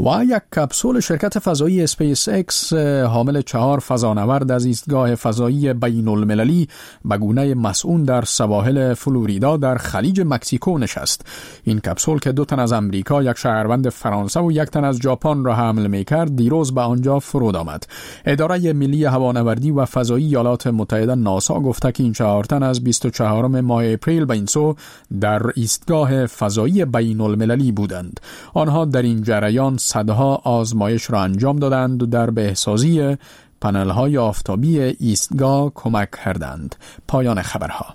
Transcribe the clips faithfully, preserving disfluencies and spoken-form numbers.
و یک کپسول شرکت فضایی اسپیس اکس حامل چهار فضانورد از ایستگاه فضایی بین المللی به گونه مسئول در سواحل فلوریدا در خلیج مکزیکو نشست. این کپسول که دو تن از امریکا، یک شهروند فرانسه و یک تن از ژاپن را حمل می‌کرد، دیروز به آنجا فرود آمد. اداره ملی هوانوردی و فضایی ایالات متحده ناسا گفته که این چهار تن از بیست و چهارم ماه اپریل به این سو در ایستگاه فضایی بین المللی بودند. آنها در این جریان صدها آزمایش را انجام دادند و در بهسازی پنل‌های آفتابی ایستگاه کمک کردند. پایان خبرها.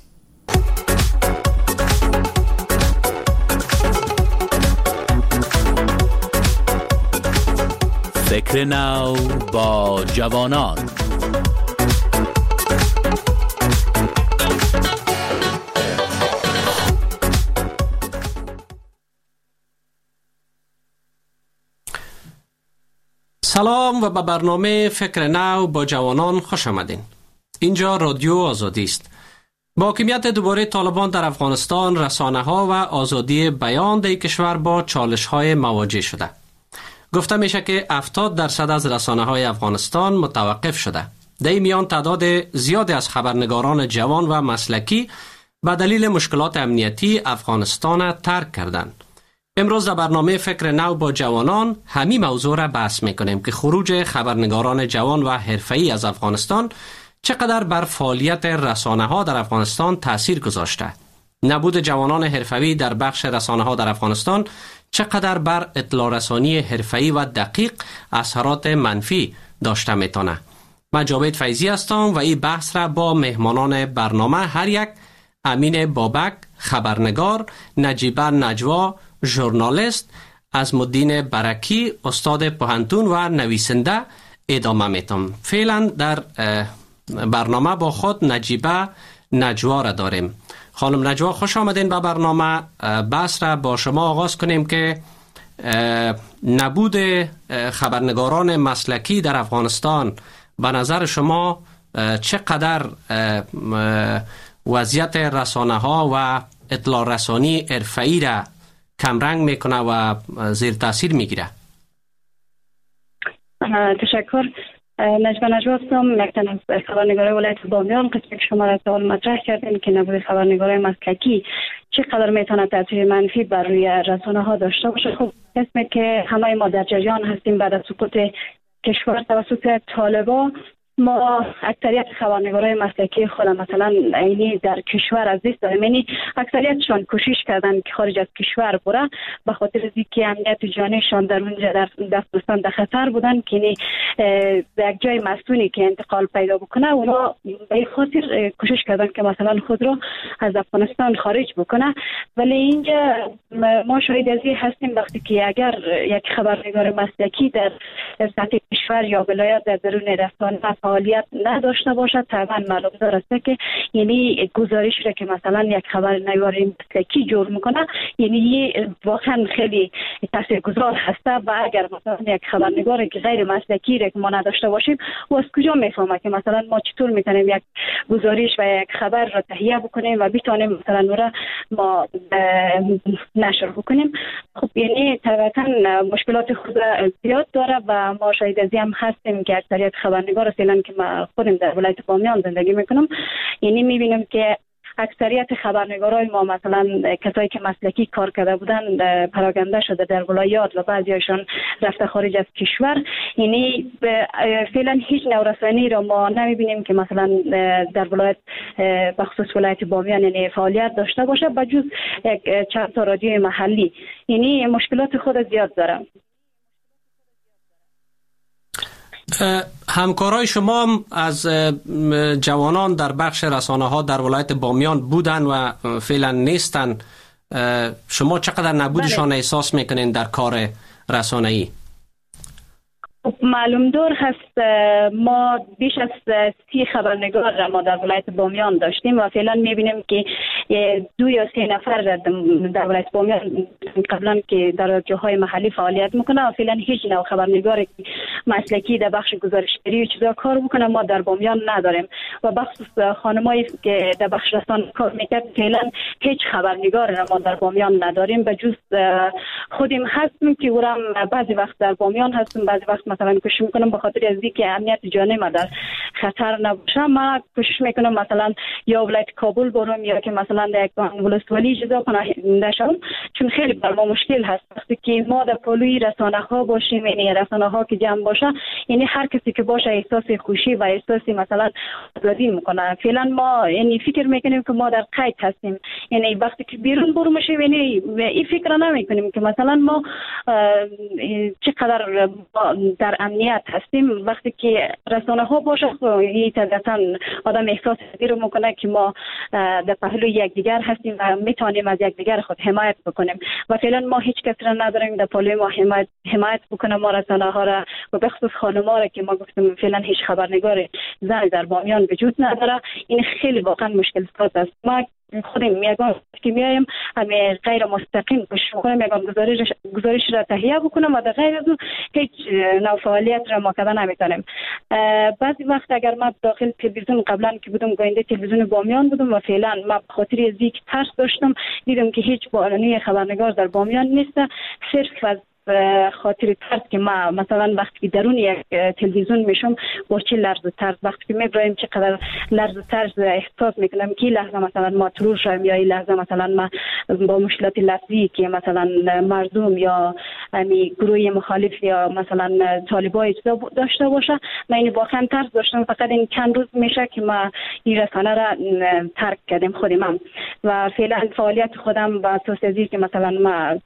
فکر نو با جوانان. سلام و به برنامه فکر نو با جوانان خوش آمدین. اینجا رادیو آزادی است. با حاکمیت دوباره طالبان در افغانستان، رسانه ها و آزادی بیان در کشور با چالش های مواجه شده. گفته میشه که هفتاد درصد از رسانه های افغانستان متوقف شده. در این میان تعداد زیادی از خبرنگاران جوان و مسلکی به دلیل مشکلات امنیتی افغانستان ترک کردند. امروز در برنامه فکر نو با جوانان همین موضوع را بحث میکنیم که خروج خبرنگاران جوان و حرفه‌ای از افغانستان چقدر بر فعالیت رسانه ها در افغانستان تأثیر گذاشته. نبود جوانان حرفه‌ای در بخش رسانه ها در افغانستان چقدر بر اطلاع رسانی حرفه‌ای و دقیق اثرات منفی داشته میتونه. من جاوید فیضی هستم و این بحث را با مهمانان برنامه هر یک امین بابک خبرنگار، نجیبه نجوا ژورنالیست، عظمالدین برکی استاد پوهنتون و نویسنده ادامه میتم. فعلا در برنامه با خود نجیبه نجوا را داریم. خانم نجوا خوش آمدین به برنامه. بحث را با شما آغاز کنیم که نبود خبرنگاران مسلکی در افغانستان به نظر شما چقدر وضعیت رسانه ها و اطلاع رسانی حرفه‌ای را کمرنگ میکنه و زیر تاثیر میگیره؟ تشکر. نجبه نجوا هستم، یک تن از خبرنگارای ولایت بامیان. قسمی که شما را سوال مطرح کردین که نبود خبرنگارای مسلکی چقدر میتونه تاثیر منفی بر روی رسانه ها داشته باشه. خب قسمی که همه ما در جریان هستیم، بعد از سقوط کشور توسط طالبان ما اکثریت خبرنگارای مسلکی خود مثلا اینی در کشور از دست دادیم. یعنی اکثریتشان کوشش کردن که خارج از کشور بره، به خاطر از اینکه امنیت جانشان در اونجا در افغانستان در خطر بودن که یعنی یک جای مسئولی که انتقال پیدا بکنه، اونا به این خاطر کوشش کردن که مثلا خود رو از افغانستان خارج بکنه. ولی اینجا ما شاهد از این هستیم وقتی که اگر یک خبرنگار مسلکی در سطح کشور یا ولایت در درون رسانه فعالیت نداشته باشد، طبعا معلوم است که یعنی گزارش را که مثلا یک خبرنگار مسلکی جور میکنه یعنی واقعا خیلی تاثیرگذار هسته. و اگر مثلا یک خبرنگار که غیر مسلکی را که ما نداشته باشیم، و از کجا میفهمه که مثلا ما چطور میتونیم یک گزارش و یک خبر را تهیه بکنیم و بتونیم مثلا اون را ما نشر بکنیم؟ خب یعنی طبعا مشکلات خود زیاد داره و ما شاهد از این هستیم که اکثریت خبرنگار فعلا که ما خودم در ولایت بامیان زندگی میکنم، یعنی میبینم که اکثریت خبرنگارای ما مثلا کسایی که مسلکی کار کرده بودن پراگنده شده در ولایات و بعضیاشون رفته خارج از کشور. یعنی فعلا هیچ نوع رسانه‌ای را ما نمیبینیم که مثلا در ولایت بخصوص ولایت بامیان یعنی فعالیت داشته باشه بجز چند تا رادیوی محلی. یعنی مشکلات خود زیاد داره. همکارای شما از جوانان در بخش رسانه ها در ولایت بامیان بودن و فعلا نیستن. شما چقدر نبودشان احساس میکنین در کار رسانه‌ای؟ معلوم دور هست ما بیش از سی خبرنگار را ما در ولایت بامیان داشتیم و فعلا میبینیم که دو یا سه نفر در ولایت بامیان قبلا که در رادیوهای محلی فعالیت میکنه و فعلا هیچ نوع خبرنگار مسلکی در بخش گزارشگری و چیزا کار میکنه ما در بامیان نداریم. و بخصوص خانمایی که در بخش رسانه کار میکرد فعلا هیچ خبرنگار ما در بامیان نداریم، به جز خودیم هستیم که اورم بعضی وقت در بامیان هستیم، بعضی وقت مثلا کوشش میکنم به خاطر از اینکه امنیت جانی ما در خطر نباشه ما کوشش میکنم مثلا یا ولایت کابل برم یا که مثلا در یک ولسوالی اجرا نشم، چون خیلی بر ما مشکل هست وقتی که ما در پلوی رسانه ها باشیم، یعنی رسانه ها که جمع باشه، یعنی هر کسی که باشه احساس خوشی و احساس مثلا آزادی میکنه. فعلا ما یعنی فکر میکنیم که ما در قید هستیم، یعنی وقتی که بیرون برو میشه یعنی این فکر نمیکنیم که مثلا ما چقدر در امنیت هستیم. وقتی که رسانه ها باشه این طبیعتا آدم احساس رو میکنه که ما در پهلوی یکدیگر هستیم و میتونیم از یکدیگر خود حمایت بکنیم و فعلا ما هیچ کس را نداریم در پهلوی ما حمایت حمایت بکنه ما رسانه ها را و به خصوص خانم‌ها را که ما گفتم فعلا هیچ خبرنگار زن در بامیان وجود نداره. این خیلی واقعا مشکل ساز است. ما خودم میگم که میایم همه غیر مستقیم کوشش میکنم میگم گزارش گزارش را تهیه بکنم و در غیر از اون هیچ نوع فعالیت را ما کردن نمیتونیم. بعضی وقت اگر ما داخل تلویزیون قبلا که بودم گوینده تلویزیون بامیان بودم و فعلا ما به خاطر از اینکه ترس داشتم دیدم که هیچ بارانی خبرنگار در بامیان نیست، صرف از خاطر ترس که ما مثلا وقتی که درون یک تلویزیون میشم با چه لرز و ترس وقتی که میبرایم چقدر لرز و ترس احساس میکنم که لحظه مثلا ما ترور شویم یا این لحظه مثلا ما با مشکلات لفظی که مثلا مردم یا امی گروه مخالف یا مثلا طالبای داشته باشه، من این واقعا ترس داشتم. فقط این چند روز میشه که ما این رسانه را ترک کردیم خودم هم و فعلا فعالیت خودم با اساس ازی که مثلا ما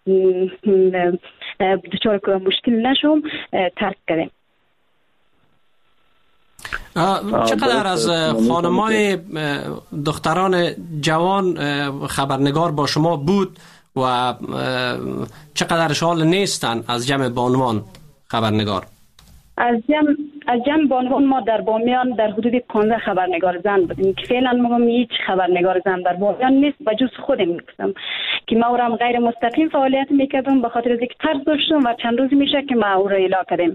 دچار مشکل نشوم ترک کردیم. چقدر از خانمای دختران جوان خبرنگار با شما بود و چقدر شغل نیستن از جمع بانوان خبرنگار؟ از جمع از جمع بانوان ما در بامیان در حدود پانزده خبرنگار زن بودیم که فعلا میگم هیچ خبرنگار زن در بامیان نیست و جز خودم میگم که ما اورم غیر مستقیم فعالیت میکردم به خاطر اینکه ترس داشتم و چند روز میشه که ما او را اعلام کردیم.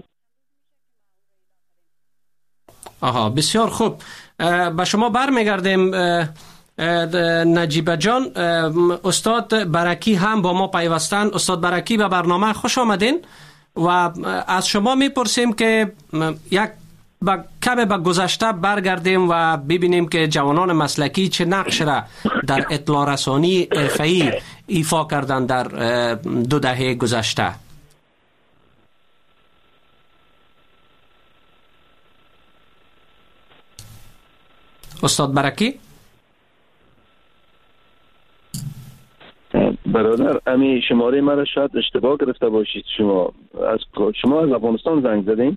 آها بسیار خوب. به شما برمیگردیم نجیبه جان. استاد برکی هم با ما پیوستن. استاد برکی به برنامه خوش آمدین و از شما میپرسیم که یک با کمی به گذشته برگردیم و ببینیم که جوانان مسلکی چه نقش را در اطلاع رسانی حرفه‌ای ایفا کردن در دو دهه گذشته. استاد برکی؟ برادر امی شماره مرا شاید اشتباه گرفته باشید. شما از شما از افغانستان زنگ زدین؟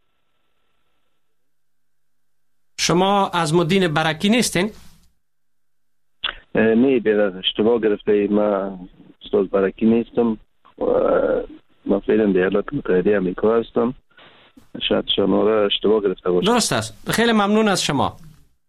شما از مدین برکی نیستین؟ نه برادر اشتباه گرفته. من استاد برکی نیستم. من فعلا در ایالات متحده آمریکا هستم. شاید شماره اشتباه گرفته باشید. درست است. خیلی ممنون از شما.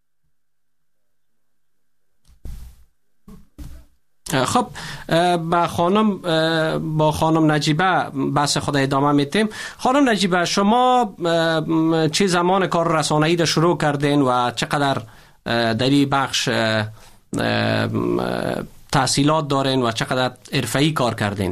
خب با خانم با خانم نجیبه بحث خود ادامه میتیم. خانم نجیبه شما چه زمان کار رسانه‌ای را شروع کردین و چقدر در این بخش تحصیلات دارین و چقدر حرفه‌ای کار کردین؟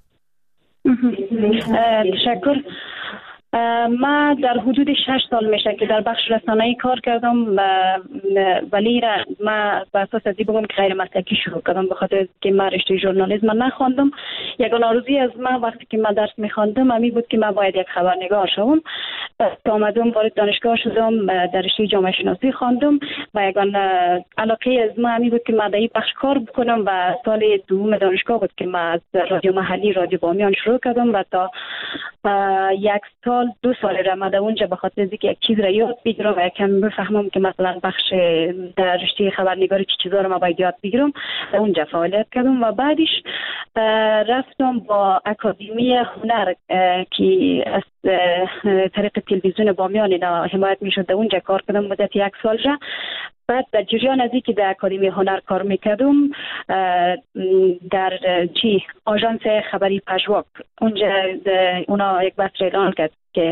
تشکر. ما در حدود شش سال میشه که در بخش رسانه‌ای کار کردم ولی ما به اساس از این بگم که غیر مسلکی شروع کردم به خاطر که من رشته ژورنالیسم نخواندم. یگانه آرزوی از من وقتی که من درس میخواندم همین بود که من باید یک خبرنگار شوم. آمدم وارد دانشگاه شدم، در رشته جامعه شناسی خواندم و یگانه علاقه از من همین بود که من در این بخش کار بکنم و سال دوم دانشگاه بود که من از رادیو محلی رادیو بامیان شروع کردم و تا یک سال دو سال رمده اونجا به خاطر اینکه یک چیز را یاد بگیرم و کمی بفهمم که مثلا بخش در رشته خبرنگاری چه چیزا رو ما باید یاد بگیرم اونجا فعالیت کردم و بعدش رفتم با اکادمی هنر که از طریق تلویزیون بامیان اینا حمایت میشد اونجا کار کردم مدت یک سال را. بعد در جریان از اینکه در اکادمی هنر کار میکردم در چی آژانس خبری پژواک اونجا اونا یک بحث اعلان کرد که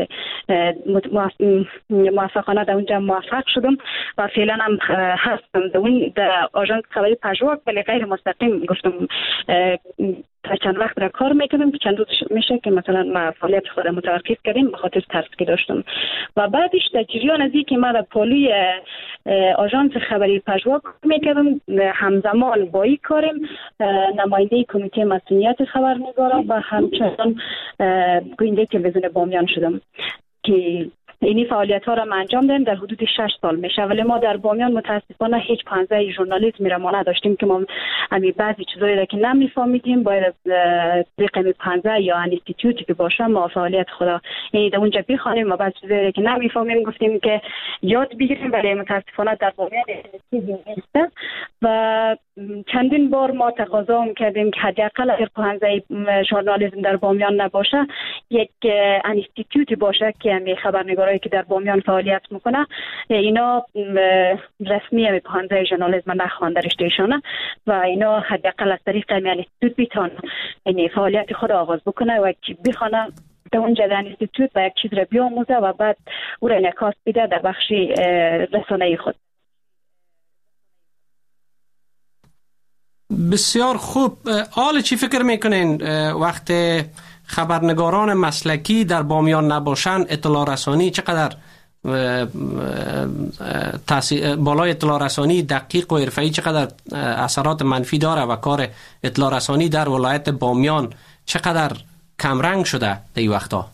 موفقانه در اونجا موفق شدم و فعلا هم هستم در اون در آژانس خبری پژواک، ولی غیر مستقیم گفتم تا چند وقت را کار میکنم که چند روز میشه که مثلا ما فعالیت خود متوقف کردیم به خاطر ترس که داشتم. و بعدش در جریان از اینکه ما در پالوی آژانس خبری پژواک میکردم، همزمان با این کارم نماینده کمیته مسئولیت خبرنگارا و همچنان گوینده تلویزیون بامیان شدم که اینی فعالیت ها را ما انجام دادیم. در حدود شش سال میشه، ولی ما در بامیان متاسفانه هیچ پانزه ژورنالیسم را ما نداشتیم که ما امی بعضی چیزایی را که نمیفهمیدیم باید رقم پانزده یا انستیتیوتی که باشه ما فعالیت خدا یعنی در اونجا بخوانیم و بعضی چیزایی را که نمیفهمیم گفتیم که یاد بگیریم، ولی متاسفانه در بامیان چیزی نیست و چندین بار ما تقاضا کردیم که حداقل اگر پانزده ژورنالیسم در بامیان نباشه یک انستیتیوتی باشه که می خبرنگارایی که در بامیان فعالیت میکنه اینا رسمی به پانزده ژورنالیسم نخوانده رشتهشونه و اینا حداقل از طریق انستیتوت بیتون یعنی فعالیت خود آغاز بکنه و بخونه در اونجا در انستیتوت و یک چیز را بیاموزه و بعد او را انعکاس بده در بخش رسانه‌ای خود. بسیار خوب. حال چی فکر میکنین وقت خبرنگاران مسلکی در بامیان نباشن اطلاع رسانی چقدر بالای اطلاع رسانی دقیق و حرفه‌ای چقدر اثرات منفی داره و کار اطلاع رسانی در ولایت بامیان چقدر کمرنگ شده در این وقتا؟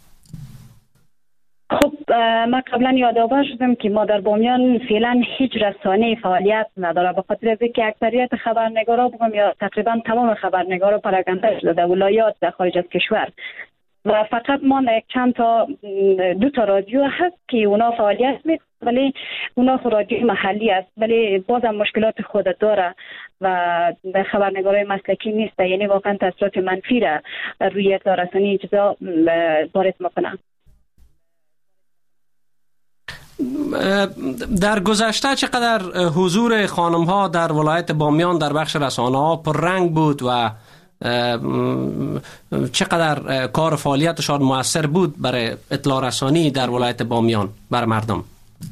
خب ما قبلا یادآور شدم که ما در بامیان فعلا هیچ رسانه فعالیت نداره، به خاطر از اینکه اکثریت خبرنگارا بگم یا تقریبا تمام خبرنگارا پراکنده شده در ولایات در خارج از کشور و فقط ما یک چند تا دو تا رادیو هست که اونا فعالیت میکنه، ولی اونا رادیو محلی است ولی بازم مشکلات خود داره و خبرنگارای مسلکی نیست، یعنی واقعا تاثیرات منفی را روی اطلاع رسانی چیزا وارد میکنه. در گذشته چقدر حضور خانم ها در ولایت بامیان در بخش رسانه ها پر رنگ بود و چقدر کار فعالیتشان مؤثر بود برای اطلاع رسانی در ولایت بامیان بر مردم؟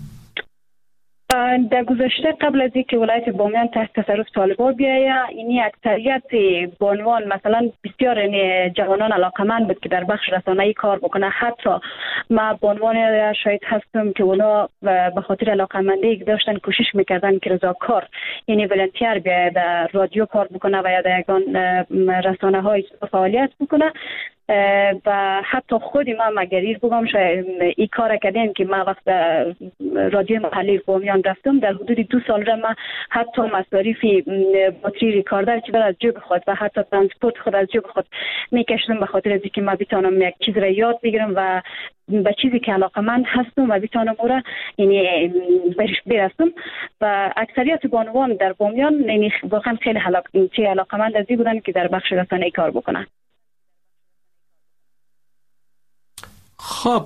در گذشته قبل از اینکه ولایت بامیان تحت تصرف طالبان بیاید اینی اکثریت بانوان مثلا بسیار جوانان علاقمند بود که در بخش رسانه‌ای کار بکنه. حتی ما بانوان شاید هستم که اونا به خاطر علاقمندی که داشتن کوشش میکردن که رضاکار یعنی ولنتیر بیاید در رادیو کار بکنه و یا در یگان رسانه‌های فعالیت بکنه و حتی خودی ما مگریر بگم شاید این کار کردیم که ما وقت رادیو محلی بامیان رفتم در حدود دو سال را ما حتی مصارف باتری ریکاردر که از جیب خود و حتی ترانسپورت خود از جیب خود میکشیدم به خاطر از اینکه ما بتونم یک چیز را یاد بگیرم و به چیزی که علاقمند هستم و بتونم او را یعنی برش برسم و اکثریت بانوان در بامیان یعنی واقعا خیلی علاقمند از این بودن که در بخش رسانه‌ای کار بکنن. خب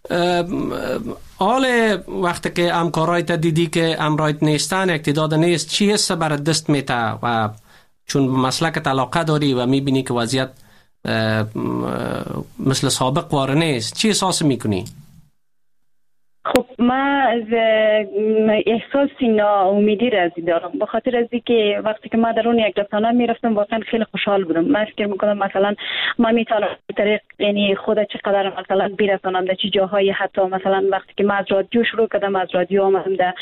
حال وقتی که همکارایت دیدی که امرایت نیستن اقتداد نیست چی حس برات دست میته و چون مسلکت علاقه داری و میبینی که وضعیت مثل سابق واره نیست چی احساس میکنی؟ خب من احساس ناامیدی را دارم به خاطر از اینکه وقتی که ما در اون یک رسانه میرفتم واقعا خیلی خوشحال بودم. من فکر میکنم مثلا ما میتونم طریق یعنی خود چقدر مثلا برسانم در چه جاهایی، حتی مثلا وقتی که ما از رادیو شروع کردم از رادیو آمدم در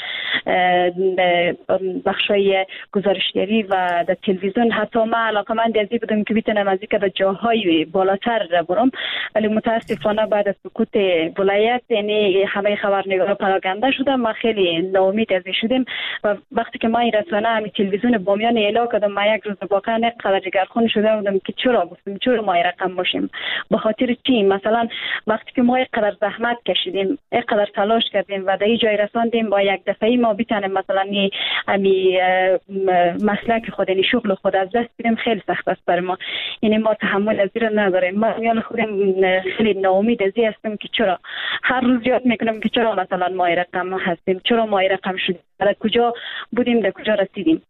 بخشای گزارشگری و در تلویزیون حتی ما علاقمند از این بودم که بتونم از اینکه در جاهای بالاتر برم، ولی متاسفانه بعد از سقوط ولایت یعنی همه خبرنگارا پراکنده شدم. ما خیلی ناامید از شدیم و وقتی که ما این رسانه همی تلویزیون بامیان اعلام کردم ما یک روز واقعا اینقدر جگرخون شده بودم که چرا گفتم چرا ما این رقم باشیم، به خاطر چی؟ مثلا وقتی که ما اینقدر زحمت کشیدیم اینقدر تلاش کردیم و در این جای رساندیم با یک دفعه ما بتونیم مثلا این مسلک خود یعنی شغل خود از دست بدیم خیلی سخت است برای ما، یعنی ما تحمل از این نداریم. ما میان خودم خیلی ناامید از این هستم که چرا هر روز یاد میکنم که چرا مثلا ما این رقم هستیم، چرا ما این رقم شدیم، در کجا بودیم در کجا رسیدیم.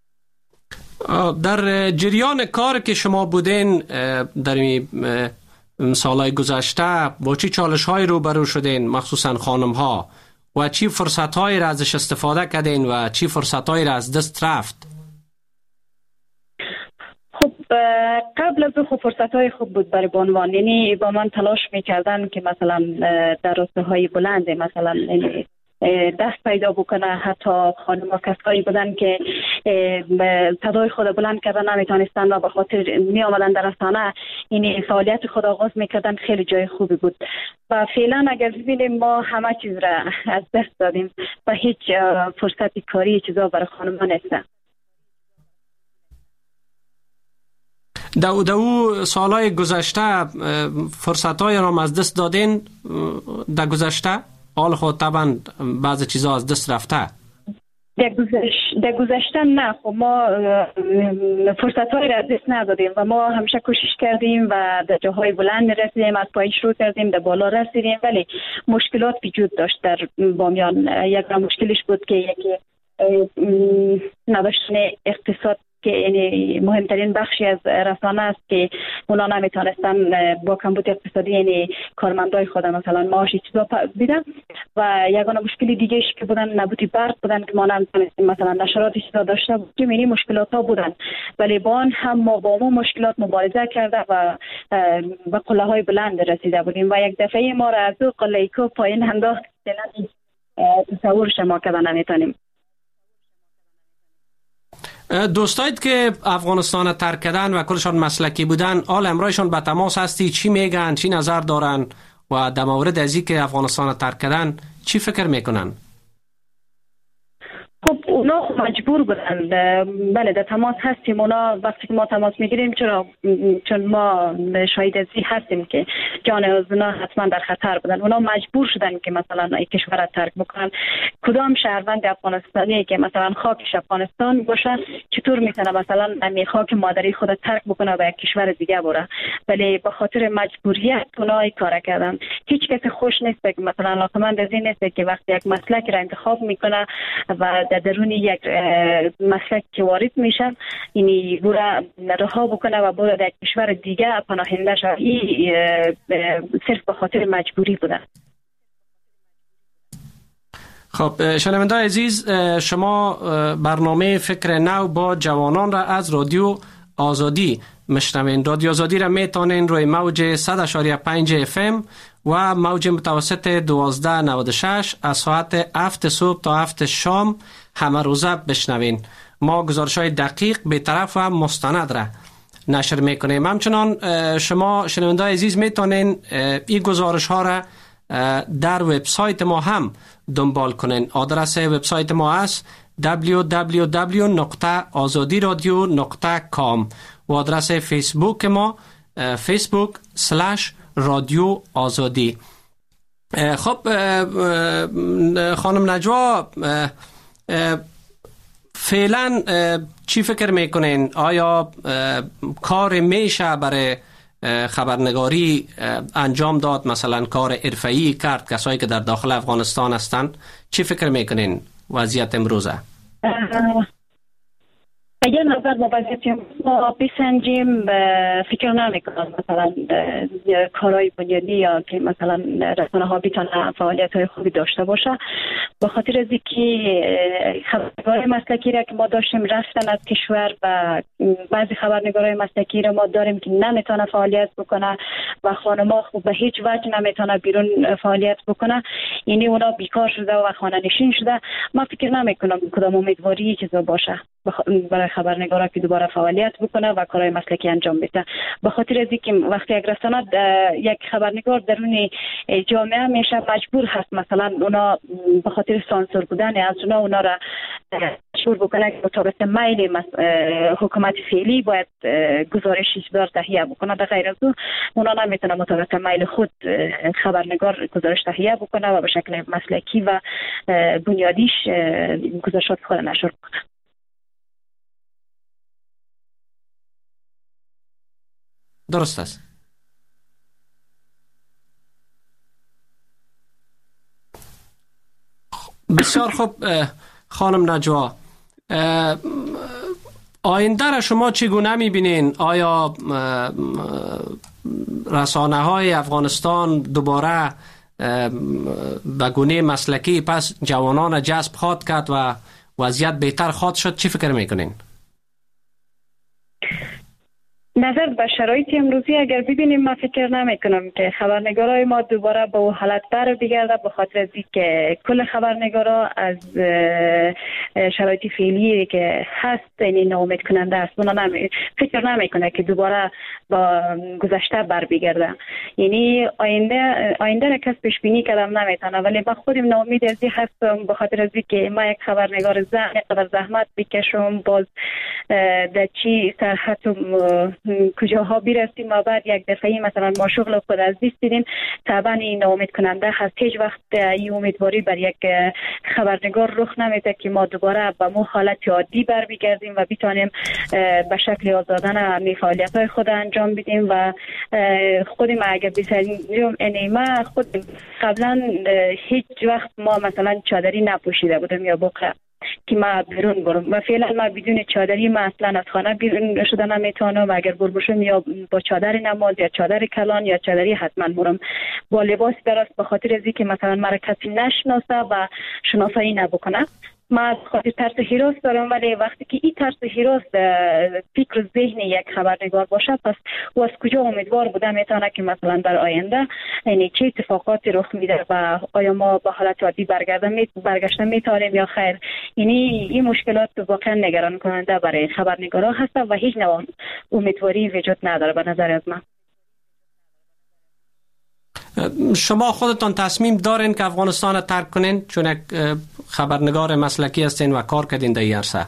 در جریان کار که شما بودین در سالهای گذشته با چی چالش های روبرو شدین، مخصوصا خانم ها، و چی فرصت هایی را ازش استفاده کردین و چی فرصت هایی را از دست رفت؟ خب قبل از خب فرصت های خوب بود برای بانوان، یعنی با من تلاش میکردن که مثلا در رتبه های بلند مثلا دست پیدا بکنه. حتی خانم ها کسایی بودن که صدای خود بلند کردن نمیتونستن و به خاطر می آمدن در رسانه این فعالیت خود آغاز میکردن. خیلی جای خوبی بود و فعلا اگر ببینیم ما همه چیز را از دست دادیم و هیچ فرصت کاری چیزا برای خانم ها نیست. دو دو سالهای گذشته فرصت‌های را از دست دادین در گذشته؟ حال خود طبعا بعضی چیزا از دست رفته. در گذشته در گذشته نه، خب ما فرصت‌های را از دست ندادیم و ما همیشه کوشش کردیم و در جاهای بلند رسیدیم، از پایین شروع کردیم در بالا رسیدیم، ولی مشکلات وجود داشت در بامیان. یک مشکلش بود که یکی نداشتن اقتصاد که یعنی مهمترین بخشی از رسانه است که اونا نمیتونستن با کمبود اقتصادی یعنی کارمندای خود مثلا معاشی چیزا بدن و یگانه مشکلی دیگه که بودن نبودی برق بودن که ما نمیتونستیم مثلا نشرات چیزا داشته بودیم. یعنی مشکلات ها بودن، ولی با آن هم ما با ما مشکلات مبارزه کرده و به قله های بلند رسیده بودیم و یک دفعه ما را از دو قله کو پایین انداخت که تصور شما کردن نمیتونیم. دوستایت که افغانستان ترک کردن و کلشان مسلکی بودن، حال امرایشان به تماس هستی؟ چی میگن؟ چی نظر دارن؟ و در مورد از این که افغانستان ترک کردن چی فکر میکنن؟ خب اونا مجبور بودن. بله در تماس هستیم. اونا وقتی که ما تماس میگیریم، چرا؟ چون ما شاهد از این هستیم که جان اونا حتما در خطر بودن. اونا مجبور شدن که مثلا این کشور را ترک بکنن. کدام شهروند افغانستانی که مثلا خاکش افغانستان باشه چطور میتونه مثلا امی خاک مادری خود ترک بکنه و یک کشور دیگه بره؟ ولی به خاطر مجبوریت اونا این کار کردن. هیچ کس خوش نیست که مثلا علاقمند از این نیست که وقتی یک مسلک را انتخاب میکنه و در درون یک مسلک که وارد میشن یعنی برای رها بکنه و برای در کشور دیگه پناهنده شد. این صرف به خاطر مجبوری بودن. خب شنونده عزیز، شما برنامه فکر نو با جوانان را از رادیو آزادی مشنوین. رادیو آزادی را میتونین روی موج صد و پنج اف ام و موج متوسط دوازده نود و شش از ساعت هفت صبح تا هفت شام همه روزه بشنوین. ما گزارش‌های دقیق، بی‌طرف و مستند را نشر میکنیم. همچنان شما شنونده عزیز میتونین این گزارش‌ها را در وبسایت ما هم دنبال کنین. آدرس وبسایت ما است دبلیو دبلیو دبلیو نقطه آزادی رادیو نقطه کام و آدرس فیسبوک ما فیسبوک اسلش رادیو آزادی. خب خانم نجوا، فعلا چی فکر میکنین؟ آیا کار میشه برای خبرنگاری انجام داد؟ مثلا کار حرفه‌ای کرد کسایی که در داخل افغانستان هستند؟ چی فکر میکنین وضعیت امروزه؟ اگر نظر با وضعیت ما بسنجیم، فکر نمیکنم مثلا کارهای بنیادی یا که مثلا رسانه ها بیتونه فعالیت های خوبی داشته باشه. به خاطر از اینکه خبرنگارای مسلکی را که ما داشتیم رفتن از کشور و بعضی خبرنگارای مسلکی را ما داریم که نمیتونه فعالیت بکنه و خانم‌ها خب به هیچ وجه نمیتونه بیرون فعالیت بکنه. یعنی اونا بیکار شده و خانه نشین شده. ما فکر نمیکنم کدام امیدواری چیزا باشه برای خبرنگارا که دوباره فعالیت بکنه و کارهای مسلکی انجام بده. به خاطر از اینکه وقتی یک رسانه یک خبرنگار درون جامعه میشه مجبور هست مثلا اونا به خاطر سانسور بودن از اونا اونا را مجبور بکنه که مطابق میل حکومت فعلی باید گزارشی دار تهیه بکنه. در غیر از اون اونا نمیتونه مطابق میل خود خبرنگار گزارش تهیه بکنه و به شکل مسلکی و بنیادیش گزارشات خود نشر کنه. درست است. بسیار خوب خانم نجوا، آینده را شما چگونه میبینین؟ آیا رسانه های افغانستان دوباره به گونه مسلکی پس جوانان جذب خواد کرد و وضعیت بهتر خواد شد، چی فکر میکنین؟ نظر به شرایط امروزی اگر ببینیم، من فکر نمی کنم که خبرنگارای ما دوباره به اون حالت بر بگرده، به خاطر از که کل خبرنگارا از شرایط فعلی که هست یعنی ناامید کننده است. اونا نمی فکر نمی کنه که دوباره با گذشته بر بگرده. یعنی آینده آینده را کس پیش بینی کردم نمیتونه، ولی من خودم ناامید از این هستم، به خاطر از که ما یک خبرنگار زن قدر زحمت بکشم، باز در چی سرحد کجاها برسیم و بعد یک دفعه مثلا ما شغل خود از دست دیدیم. طبعا این ناامید کننده هست. هیچ وقت این امیدواری بر یک خبرنگار رخ نمیده که ما دوباره به مو حالت عادی بر بگردیم و بتانیم به شکل آزادانه فعالیت های خود انجام بدیم. و خودم اگر بسازیم انیما خود قبلا هیچ وقت ما مثلا چادری نپوشیده بودم یا بقره که ما بیرون برم و فعلا ما بدون چادری ما اصلا از خانه بیرون شده نمیتونم. اگر بربشم یا با چادر نماز یا چادر کلان یا چادری حتما برم با لباس درست، به خاطر از اینکه مثلا مرا کسی نشناسه و شناسایی نبکنه. ما خاطر ترس هراس دارم، ولی وقتی که این ترس هراس فکر ذهن یک خبرنگار باشه، پس او از کجا امیدوار بوده میتونه که مثلا در آینده یعنی چه اتفاقاتی رخ میده و آیا ما به حالت عادی برگشتن میتونیم یا خیر. یعنی این مشکلات واقعا نگران کننده برای خبرنگارا هست و هیچ نوع امیدواری وجود نداره به نظر از من. شما خودتان تصمیم دارین که افغانستان را ترک کنین چون یک خبرنگار مسلکی هستین و کار کردین در این عرصه؟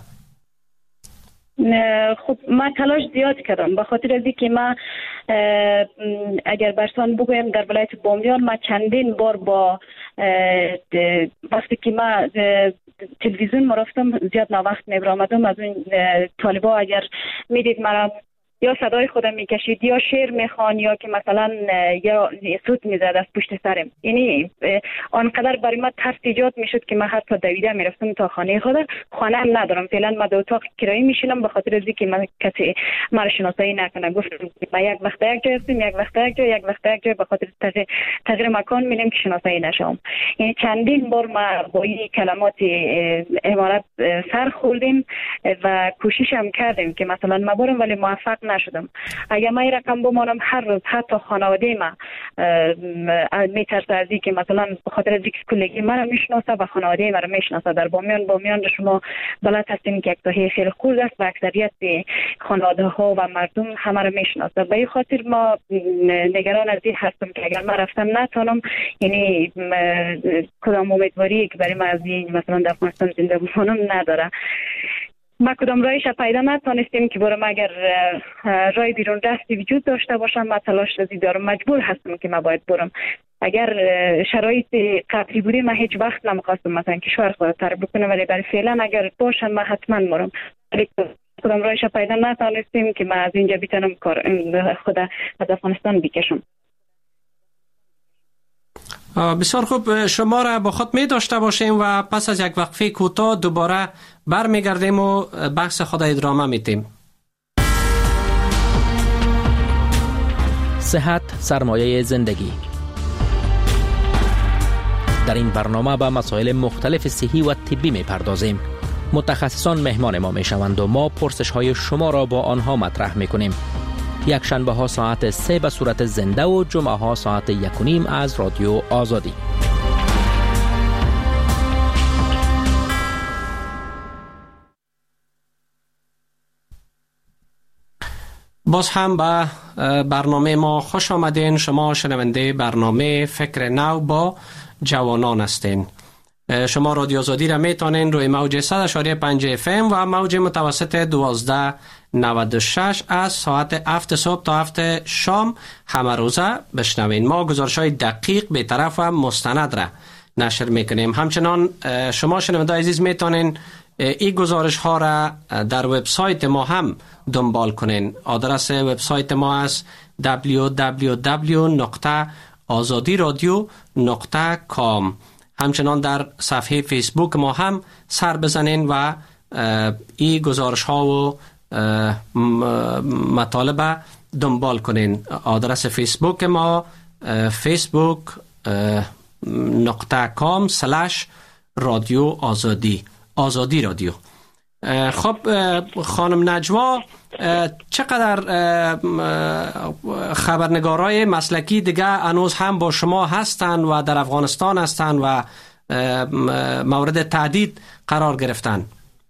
خب من تلاش زیاد کردم، به خاطر از اینکه من اگر برسان بگویم در ولایت بامیان ما چندین بار با وقتی که ما تلویزیون ما رفتم زیاد ناوقت میبرامدم از اون طالبا اگر میدید مرا یا صدای خودم میکشید یا شعر میخوان یا که مثلا یا سوت میزد از پشت سرم. یعنی آنقدر برای من ترس ایجاد میشد که من حتی دویده میرفتم تا خانه خودم. خانه هم ندارم فعلا، من دو اتاق کرایی میشینم به خاطر از اینکه من کسی مرا شناسایی نکنه. گفتم من یک وقت یک جای هستم، یک وقت یک جای، یک وقت یک جای، به خاطر تغییر تغییر مکان میرم که شناسایی نشم. یعنی چندین بار ما با این کلمات امارت سر خوردیم و کوشش هم کردیم که مثلا ما برم، ولی موفق نشدم. اگر من این رقم بمانم هر روز حتی خانواده ما میترسه از اینکه مثلا به خاطر از اینکه کلگی من رو میشناسه و خانواده من رو میشناسه. در بامیان بامیان شما بلد هستیم که یک ساحه خیلی خرد است و اکثریت خانواده ها و مردم همه رو میشناسه. به این خاطر ما نگران از این هستم که اگر من رفتم نتونم، یعنی کدام امیدواری که برای من از این مثلا در افغانستان زنده بمانم نداره. ما کدام رایش پیدا نتونستیم که برم. اگر رای بیرون دستی وجود داشته باشم ما تلاش رزی دارم، مجبور هستم که ما باید برم. اگر شرایط قطعی بودی من هیچ وقت نمیخواستم مثلا کشور خود ترک بکنم، ولی برای فعلا اگر باشم من حتما برم. ولی کدام رایش پیدا نتونستیم که من از اینجا بتونم خود از افغانستان بکشم. بسیار خوب، شما را با خود می داشته باشیم و پس از یک وقفه کوتاه دوباره برمیگردیم و بحث خود ادامه میدیم. صحت سرمایه زندگی. در این برنامه به مسائل مختلف صحی و طبی می پردازیم. متخصصان مهمان ما می شوند و ما پرسش های شما را با آنها مطرح می کنیم. یک شنبه ها ساعت سه به صورت زنده و جمعه ها ساعت یک و نیم از رادیو آزادی. باز هم به برنامه ما خوش آمدین. شما شنونده برنامه فکر نو با جوانان هستین. شما رادیو آزادی را میتونین روی موج صد و شش و پنج اف ام و موج متوسط دوازده نود و شش از ساعت هفت صبح تا هفت شام همه روزه بشنوین. ما گزارش‌های دقیق بی‌طرف و مستند را نشر میکنیم. همچنان شما شنونده عزیز میتونین این گزارش ها را در وبسایت ما هم دنبال کنین. آدرس وبسایت ما است دبلیو دبلیو دبلیو نقطه آزادی رادیو نقطه کام. همچنان در صفحه فیسبوک ما هم سر بزنین و این گزارش ها و مطالب دنبال کنین. آدرس فیسبوک ما فیسبوک نقطه کام سلش رادیو آزادی آزادی رادیو. خب خانم نجوا، چقدر خبرنگارای مسلکی دیگه هنوز هم با شما هستن و در افغانستان هستن و مورد تهدید قرار گرفتن؟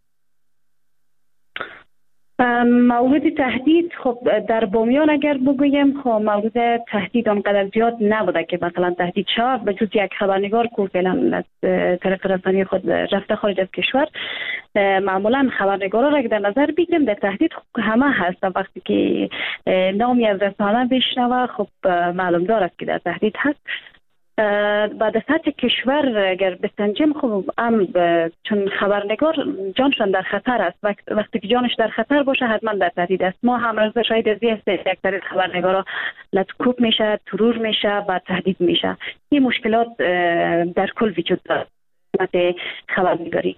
مورد تهدید خب در بامیان اگر بگویم خب مورد تهدید آنقدر زیاد نبوده که مثلا تهدید شود، به جز یک خبرنگار که فعلا از طریق رسانه خود رفته خارج از کشور. معمولا خبرنگارا را که در نظر بگیریم در تهدید همه هست. وقتی که نامی از رسانه بشنوه خب معلوم دارد که در تهدید هست. بعد از سطح کشور اگر بسنجیم خب هم چون خبرنگار جانشان در خطر است، وقتی که جانش در خطر باشه حتما در تهدید است. ما هم روز شاید ازی است یک سری خبرنگارا لطکوب میشه، ترور میشه و تهدید میشه. این مشکلات در کل وجود دارد خبرنگاری.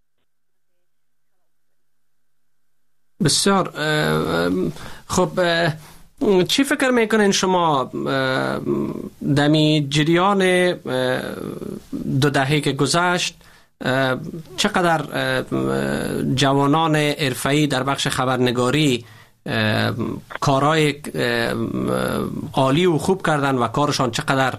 بسیار خب، چی فکر میکنین شما دمی جریان دو دهه که گذشت چقدر جوانان حرفه‌ای در بخش خبرنگاری کارهای عالی و خوب کردن و کارشان چقدر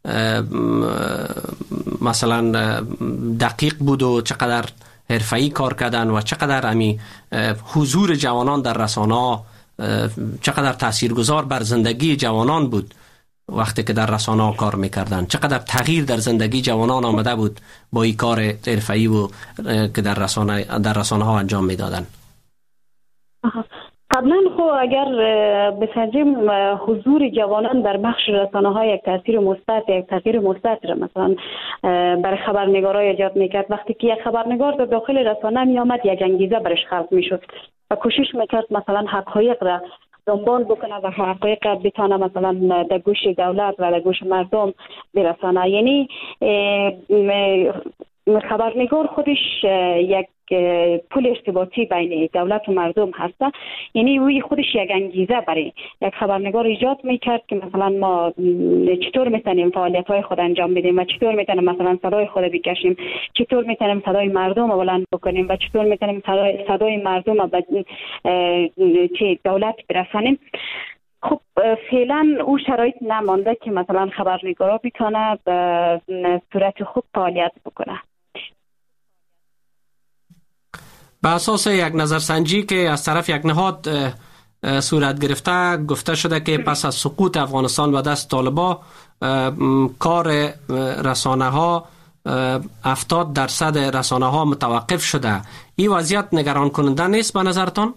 مثلا دقیق بود و چقدر حرفه‌ای کار کردن و چقدر امی حضور جوانان در رسانه‌ها چقدر تاثیرگذار بر زندگی جوانان بود وقتی که در رسانه‌ها کار میکردن، چقدر تغییر در زندگی جوانان آمده بود با این کار حرفه‌ای و که در رسانه در رسانه‌ها انجام میدادن. قبلا خب اگر بسنجیم حضور جوانان در بخش رسانه‌ها یک تاثیر مثبت، یک تغییر مثبت را مثلا برای خبرنگارا ایجاد میکرد. وقتی که یک خبرنگار در داخل رسانه می آمد یک انگیزه برش خلق میشد و کوشش میکرد مثلا حقایق را دنبال بکنه و حقایق را بتانه مثلا در گوش دولت و در گوش مردم برسانه. یعنی خبرنگار خودش یک پول ارتباطی بین دولت و مردم هست. یعنی وی خودش یک انگیزه برای یک خبرنگار ایجاد میکرد که مثلا ما چطور میتونیم فعالیت های خود انجام بدیم و چطور میتونیم مثلا صدای خود بکشیم، چطور میتونیم صدای مردم رو بلند بکنیم و چطور میتونیم صدای, صدای مردم رو به چه دولت برسانیم. خب فعلا او شرایط نمانده که مثلا خبرنگارا بتونه به صورت خوب فعالیت بکنه. به اساس یک نظرسنجی که از طرف یک نهاد صورت گرفته، گفته شده که پس از سقوط افغانستان به دست طالبان کار رسانه ها هفتاد درصد رسانه ها متوقف شده. این وضعیت نگران کننده نیست به نظرتان؟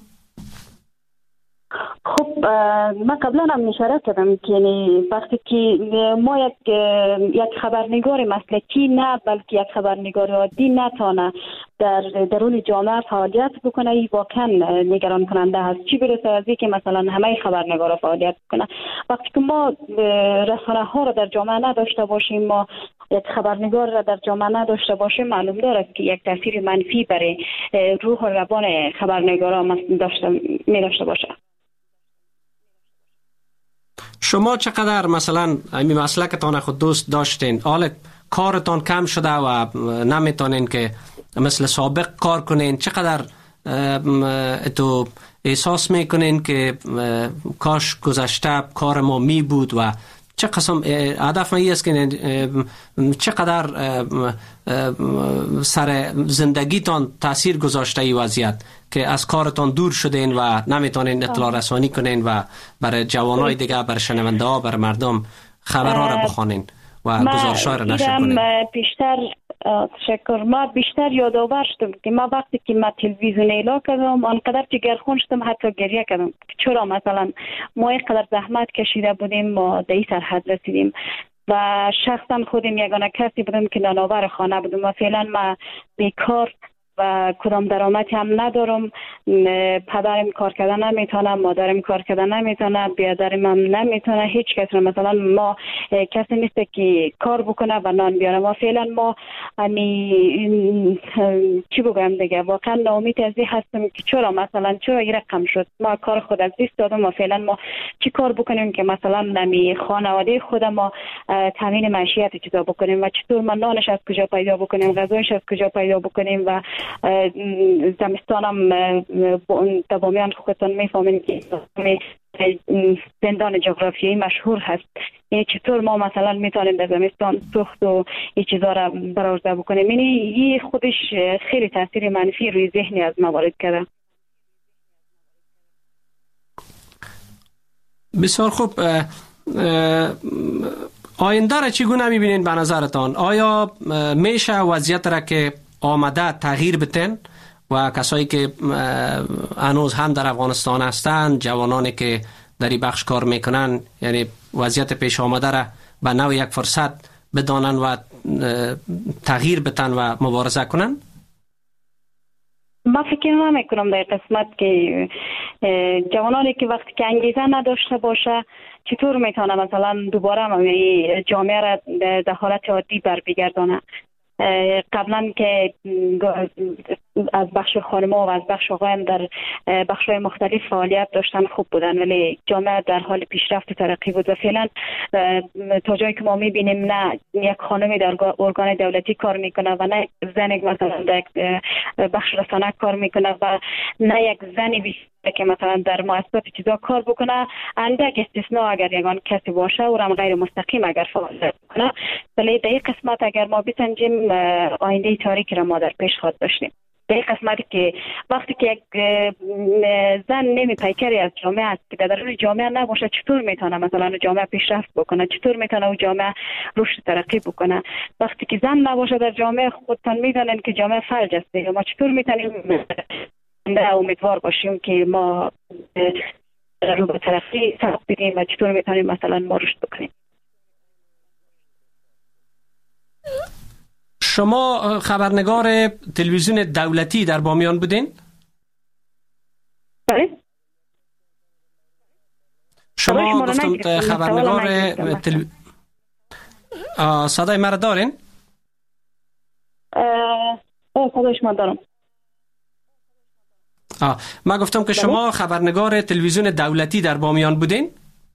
خب من قبلا هم اشاره کردم که وقتی که ما یک یک خبرنگار مسلکی نه بلکه یک خبرنگار عادی نتونه در درون جامعه فعالیت بکنه، این واقعا نگران کننده هست. چی برسه از اینکه مثلا همه خبرنگارا فعالیت بکنه. وقتی که ما رسانه ها را در جامعه نداشته باشیم، ما یک خبرنگار را در جامعه نداشته باشیم، معلوم دارد که یک تاثیر منفی برای روح و روان خبرنگارا داشته می داشته باشه. شما چقدر مثلا این مسلکتان خود دوست داشتین، حالا کارتان کم شده و نمیتونین که مثل سابق کار کنین، چقدر تو احساس میکنین که کاش گذشته کار ما می بود و چه قسم هدف من است که چقدر سر زندگیتان تاثیر گذاشته این وضعیت که از کارتان دور شدین و نمیتونین اطلاع رسانی کنین و برای جوانای دیگه، برای شنونده ها، برای مردم خبرها را بخوانین و گزارش‌ها را نشر کنین. بیشتر تشکر. ما بیشتر یادآور شدم که ما وقتی که ما تلویزیون اعلام کردم آنقدر که گرخون شدم حتی گریه کردم. چرا مثلا ما اینقدر زحمت کشیده بودیم، ما در این سرحد رسیدیم و شخصا خودم یگانه کسی بودم که نانآور خانه بودم و فعلا ما بیکار و کدام درآمدی هم ندارم. پدرم کار کردن نمیتونه، مادرم کار کردن نمیتونه، برادرم هم نمیتونه، هیچ کس. مثلا ما کسی نیست که کار بکنه و نان بیاره. ما فعلا ما امی چی بگم دیگه، واقعا ناامید از این هستم که چرا مثلا چرا این رقم شد. ما کار خود از دست دادم و فعلا ما چی کار بکنیم که مثلا نمی خانواده خود ما تامین معیشت چطور بکنیم و چطور ما نانش از کجا پیدا بکنیم، غذایش از کجا پیدا بکنیم. و زمستان هم بامیان خودتون میفهمین که زندان جغرافیایی مشهور هست. یعنی چطور ما مثلا میتونیم در زمستان سوخت و این چیزا را برآورده بکنیم. یعنی این خودش خیلی تاثیر منفی روی ذهنی از ما وارد کرده. بسیار خوب. آینده را چگونه میبینین به نظرتان؟ آیا میشه وضعیت را که آمده تغییر بتن و کسایی که هنوز هم در افغانستان هستند، جوانانی که در این بخش کار میکنن، یعنی وضعیت پیش آمده را به نوع یک فرصت بدانن و تغییر بتن و مبارزه کنن؟ ما فکر نمی کنم در قسمت که جوانانی که وقتی که انگیزه نداشته باشه چطور میتونه مثلا دوباره جامعه را در حالت عادی بر بگردانه. قبلا که از بخش خانم‌ها و از بخش آقایان در بخش‌های مختلف فعالیت داشتن خوب بودن، ولی جامعه در حال پیشرفت و ترقی بود و فعلا تا جایی که ما می‌بینیم نه یک خانمی در ارگان دولتی کار میکنه و نه یک زنی مثلا در بخش رسانه کار میکنه و نه یک زنی که مثلا در مؤسسات چیزا کار بکنه. اندک استثناء اگر یگان کسی باشه او هم غیر مستقیم اگر فعالیت کنه. ولی در این قسمت اگر ما بسنجیم آینده تاریکی را ما در پیش خود داشتیم. در این قسمتی که وقتی که یک زن نمی پیکری از جامعه است که در روی جامعه نباشه چطور میتونه مثلا جامعه پیشرفت بکنه، چطور میتونه او جامعه رشد ترقی بکنه. وقتی که زن نباشه در جامعه خودتان میدانن که جامعه فلج است. ما چطور میتونیم امیدوار باشیم که ما رو به ترقی سبب بدیم و چطور میتونیم مثلا ما رشد بکنیم. شما خبرنگار تلویزیون دولتی در بامیان بودین؟ بله. شما گفتم خبرنگار تلو... صدای مرا دارین؟ آه صدای شما دارم. آه. من گفتم که شما خبرنگار تلویزیون دولتی در بامیان بودین؟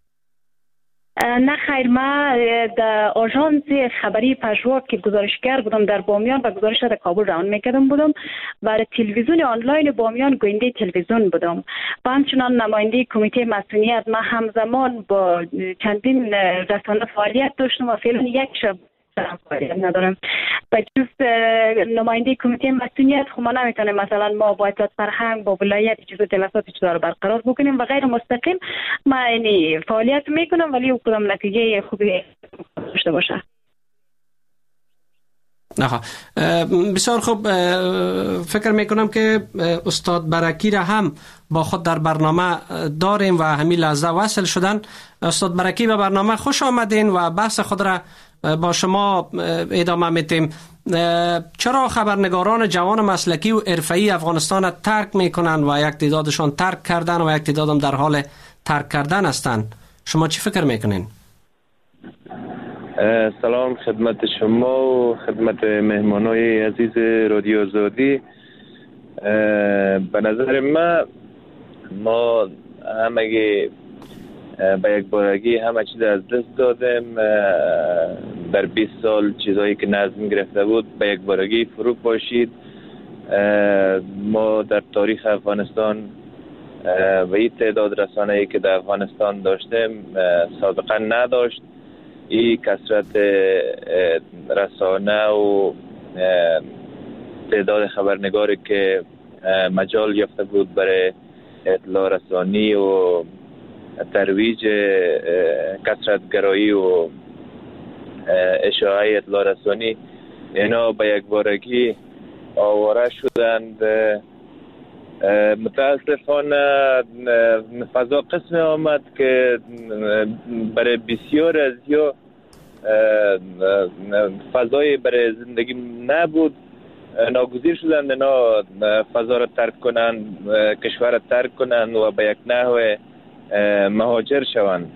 نه خیر، من در آژانس خبری پژواک که گزارشگر بودم در بامیان و گزارش در کابل روان میکردم بودم و تلویزیون آنلاین بامیان گوینده تلویزیون بودم و همچنان نماینده کمیته مسئولیت. من همزمان با چندین رسانه فعالیت داشتم و فعلا یک شب فعالیت ندارم. و جز نماینده کمیته مسئولیت خب ما نمیتونیم مثلا ما با اطلاعات فرهنگ با ولایت چیزا جلسات چیزا رو برقرار بکنیم و غیر مستقیم ما یعنی فعالیت میکنم ولی او کدام نتیجه خوبی داشته باشه. نه بسیار خوب. فکر میکنم که استاد برکی را هم با خود در برنامه داریم و همین لحظه وصل شدن. استاد برکی به برنامه خوش آمدین و بحث خود را با شما ادامه میتیم. چرا خبرنگاران جوان مسلکی و حرفه‌ای افغانستان را ترک میکنن و یک تعدادشان ترک کردن و یک تعدادم در حال ترک کردن هستند؟ شما چی فکر میکنین؟ سلام خدمت شما و خدمت مهمانای عزیز رادیو آزادی. به نظر من ما همگی به یک بارگی همه چیز از دست دادیم. در بیست سال چیزایی که نظم گرفته بود به یک بارگی فرو پاشید. ما در تاریخ افغانستان و این تعداد رسانه‌ای که در افغانستان داشتیم سابقا نداشت. این کثرت رسانه و تعداد خبرنگاری که مجال یافته بود برای اطلاع رسانی و ترویج کثرت گرایی و اشاعه اطلاع رسانی، اینا به یک بارگی آواره شدند. متاسفانه فضا قسم آمد که برای بسیار از یا فضای برای زندگی نبود ناگزیر شدند اینا فضا را ترک کنند، کشور را ترک کنند و به یک نحو مهاجر شوند.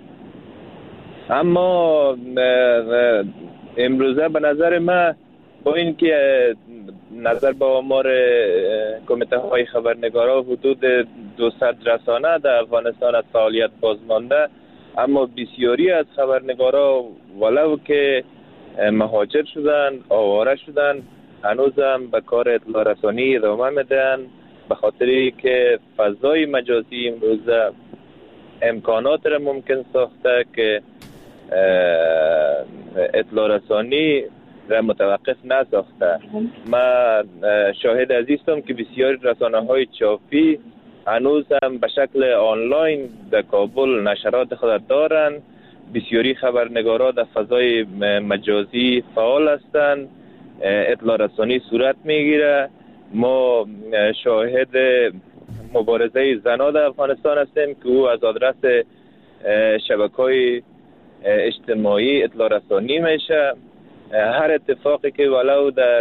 اما امروزه به نظر من با اینکه نظر به آمار کمیته های خبرنگارا حدود دویست رسانه در افغانستان از فعالیت بازمانده، اما بسیاری از خبرنگارا ولو که مهاجر شدن، آواره شدن، هنوز هم به کار اطلاع رسانی ادامه میدن، به خاطری که فضای مجازی امروزه امکانات را ممکن ساخته که اطلاع رسانی را متوقف نساخته. من شاهد عزیزم که بسیاری رسانه های چاپی هنوز هم به شکل آنلاین در کابل نشرات خود دارن. بسیاری خبرنگارا در فضای مجازی فعال هستند، اطلاع رسانی صورت میگیره. ما شاهد مبارزه زنان در افغانستان هستیم که او از آدرس شبکه‌های اجتماعی اطلاع رسانی میشه. هر اتفاقی که ولو در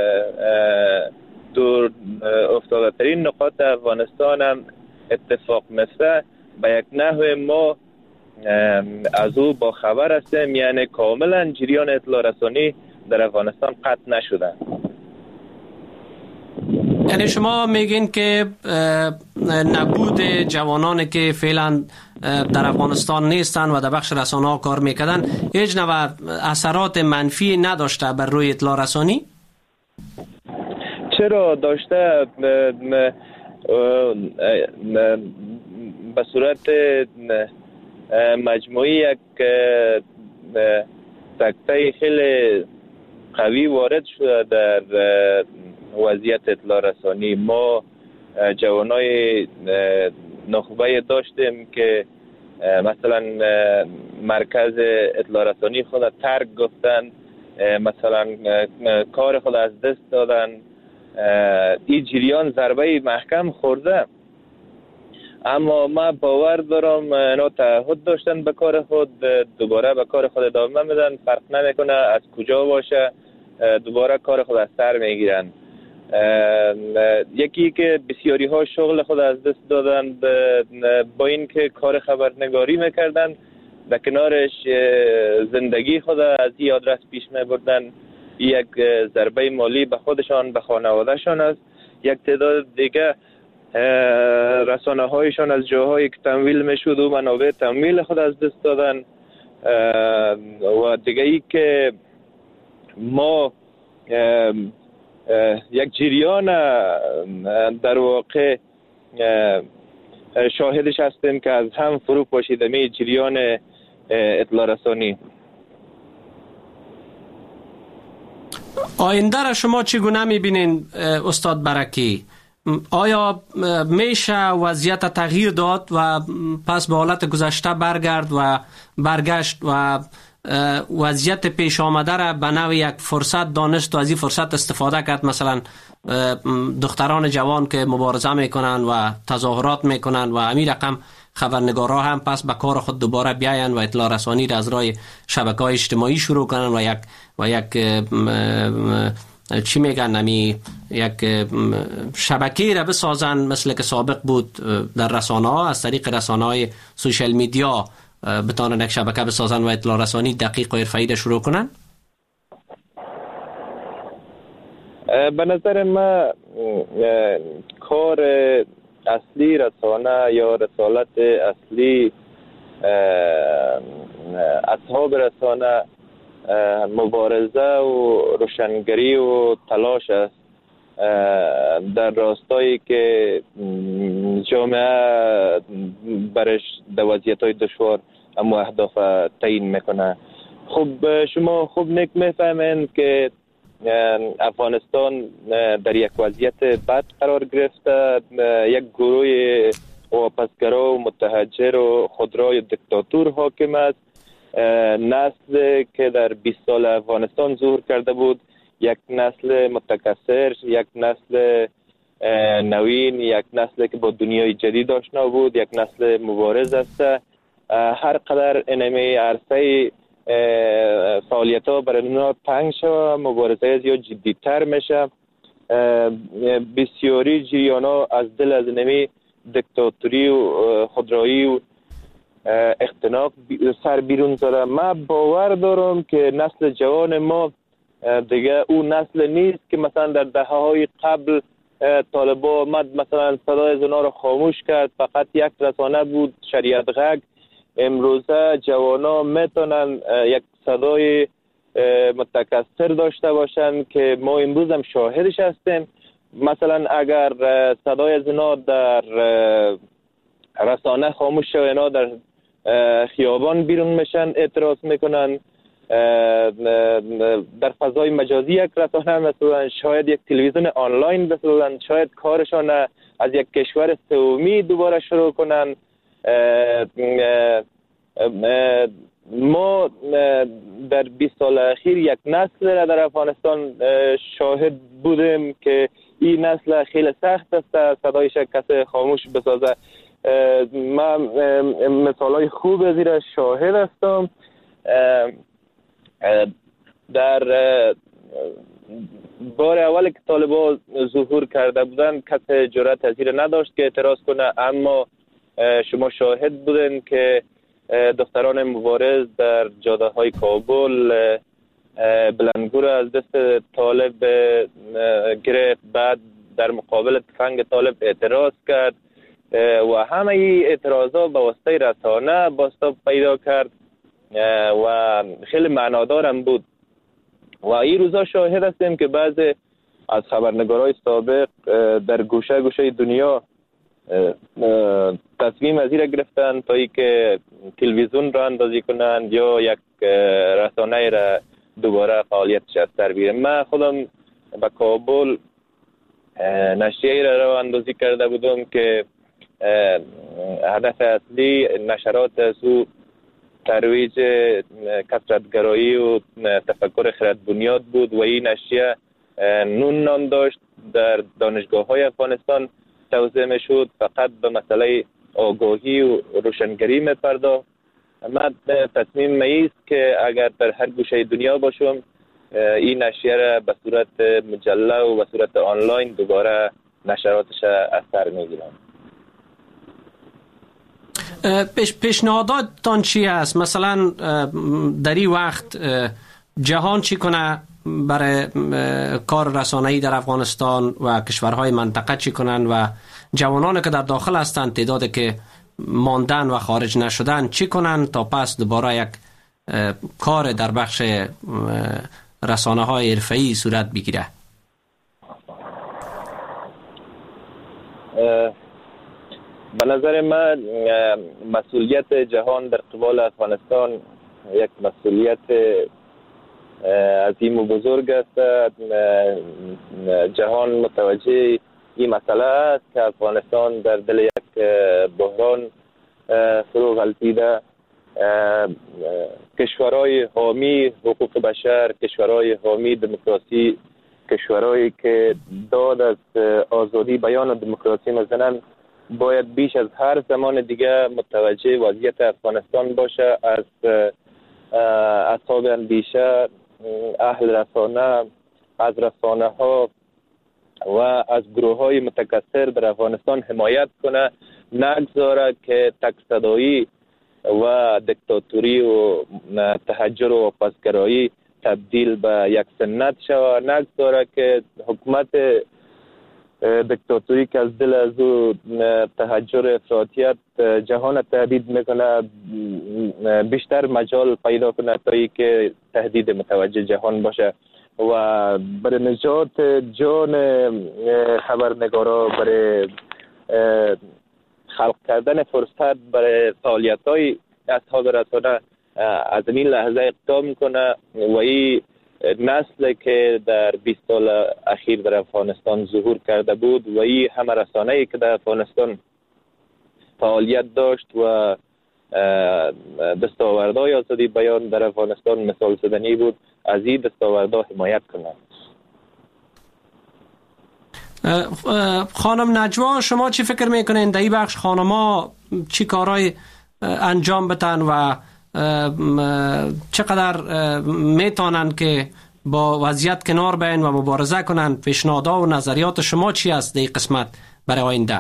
دور افتاده ترین نقاط افغانستان هم اتفاق میفته، به یک نحو ما از او با خبر هستیم، یعنی کاملا جریان اطلاع رسانی در افغانستان قطع نشده. یعنی شما میگین که نبود جوانانی که فعلا در افغانستان نیستن و در بخش رسانه ها کار میکردن هیچ نوع اثرات منفی نداشته بر روی اطلاع رسانی؟ چرا داشته؟ به صورت مجموعی یک سکته خیلی قوی وارد شده در وضعیت اطلاع رسانی. ما جوانای نخبه داشتیم که مثلا مرکز اطلاع رسانی خود ترک گفتن، مثلا کار خود از دست دادن. این جریان ضربه محکم خورده، اما ما باور دارم اینا تعهد داشتن به کار خود، دوباره به کار خود ادامه میدن. فرق نمیکنه از کجا باشه، دوباره کار خود از سر میگیرن. یکی که بسیاری ها شغل خود از دست دادن با این که کار خبرنگاری میکردن، در کنارش زندگی خود از این آدرس پیش میبردن. یک ضربه مالی به خودشان، به خانوادهشان است. یک تعداد دیگه رسانه هایشان از جاهایی که تمویل میشد و منابع تمویل خود از دست دادن. و دیگه ای که ما یک جریان در واقع شاهدش هستیم که از هم فرو پاشیده می جریان اطلاع رسانی. آینده را شما چگونه میبینین استاد برکی؟ آیا میشه وضعیت تغییر داد و پس به حالت گذشته برگرد و برگشت و وضعیت پیش آمده را به نوع یک فرصت دانست و از این فرصت استفاده کرد؟ مثلا دختران جوان که مبارزه میکنن و تظاهرات میکنن و همین رقم خبرنگارها هم پس به کار خود دوباره بیاین و اطلاع رسانی را از راه شبکه‌های اجتماعی شروع کنن و یک و یک چی میگن نمی یک شبکه را بسازن مثل که سابق بود در رسانه ها، از طریق رسانه های سوشل میدیا بتانن یک شبکه بسازن و اطلاع رسانی دقیق و حرفه‌ای را شروع کنن؟ به نظر من کار اصلی رسانه یا رسالت اصلی اصحاب رسانه مبارزه و روشنگری و تلاش است در راستایی که جامعه برش در وضعیت‌های دشوار اما اهداف تعیین میکنه. خب شما خوب نیک میفهمین که افغانستان در یک وضعیت بد قرار گرفته. یک گروه واپسگرا و متحجر و خودروی دکتاتور حاکم است. نسل که در بیست سال افغانستان ظهور کرده بود، یک نسل متکثر، یک نسل نوین، یک نسل که با دنیای جدید آشنا بود، یک نسل مبارز است. هر قدر انمی عرصه فعالیت ها برای اونا تنگ شد، مبارزه زیاد جدیدتر میشه. بسیاری جریانا از دل از نمی دیکتاتوری و خودرویی و اختناق سر بیرون زده. من باور دارم که نسل جوان ما دیگه اون نسل نیست که مثلا در دهه های قبل طالبا آمد مثلا صدای زنا رو خاموش کرد، فقط یک رسانه بود، شریعت غږ. امروزه جوانا میتونن یک صدای متکثر داشته باشن که ما امروز هم شاهدش هستیم. مثلا اگر صدای زنا در رسانه خاموش شد، اینا در خیابان بیرون میشن اعتراض میکنن. در فضای مجازی یک رسانه مثلا شاید یک تلویزیون آنلاین مثلا شاید کارشان از یک کشور سومی دوباره شروع کنن. ما در بیست سال اخیر یک نسل را در افغانستان شاهد بودیم که این نسل خیلی سخت است صدایش کسی خاموش بسازه. من مثالای خوب از این شاهد هستم. در بار اول که طالبان ظهور کرده بودن کسی جرأت از این نداشت که اعتراض کنه، اما شما شاهد بودن که دختران مبارز در جاده های کابل بلندگو را از دست طالب گرفت، بعد در مقابل تفنگ طالب اعتراض کرد و همه ای اعتراضات به واسطه رسانه بازتاب پیدا کرد و خیلی معنادارم بود. و این روزا شاهد هستیم که بعضی از خبرنگارای سابق در گوشه گوشه دنیا تصمیم از این گرفتن تا ای که تلویزیون را اندازی کنند یا یک رسانه را دوباره فعالیتش از سر بیره. من خودم به کابل نشریه را را اندازی کرده بودم که هدف اصلی نشرات از او ترویج کثرت‌گرایی و تفکر خرد بنیاد بود و این نشریه نون نام داشت. در دانشگاه های افغانستان توزیع می شد، فقط به مسئله آگاهی و روشنگری می پرداخت. من تصمیم میست که اگر در هر گوشه دنیا باشم این نشریه را به صورت مجله و به صورت آنلاین دوباره نشراتش از سر می گیرم. پیش پیشنهاداتتان چی است؟ مثلا در این وقت جهان چی کنه برای کار رسانه‌ای در افغانستان و کشورهای منطقه چی کنن و جوانان که در داخل هستند تعدادی که ماندن و خارج نشدن چی کنن تا پس دوباره یک کار در بخش رسانه‌های حرفه‌ای صورت بگیره؟ به نظر من مسئولیت جهان در قبال افغانستان یک مسئولیت عظیم و بزرگ است. جهان متوجه این مسئله است که افغانستان در دل یک بحران فرو غلطیده. کشورهای حامی حقوق بشر، کشورهای حامی دموکراسی، کشورهایی که داد از آزادی بیان و دموکراسی میزنند باید بیش از هر زمان دیگه متوجه وضعیت افغانستان باشه. از اصحاب اندیشه، اهل رسانه، از رسانه ها و از گروه های متکثر در افغانستان حمایت کنه، نگذاره که تک صدایی و دیکتاتوری و تحجر و واپسگرایی تبدیل به یک سنت شود، نگذاره که حکومت دیکتاتوری که از دل از او تحجر افراطیت جهان تهدید میکنه بیشتر مجال پیدا کنه تا ای که تهدید متوجه جهان باشه و برای نجات جان خبرنگارا، برای خلق کردن فرصت برای فعالیت های اصحاب رسانه از این لحظه اقدام کنه و این نسل که در بیست سال اخیر در افغانستان ظهور کرده بود و این همه رسانه‌ای که در افغانستان فعالیت داشت و دستاوردهای آزادی بیان در افغانستان مثال زدنی بود، از این دستاوردها حمایت کنند. خانم نجوا، شما چی فکر میکنین در این بخش خانم‌ها چی کارهای انجام بدن و چقدر میتونن که با وضعیت کنار بیاین و مبارزه کنن. پیشنهادها و نظریات شما چی است در این قسمت برای آینده؟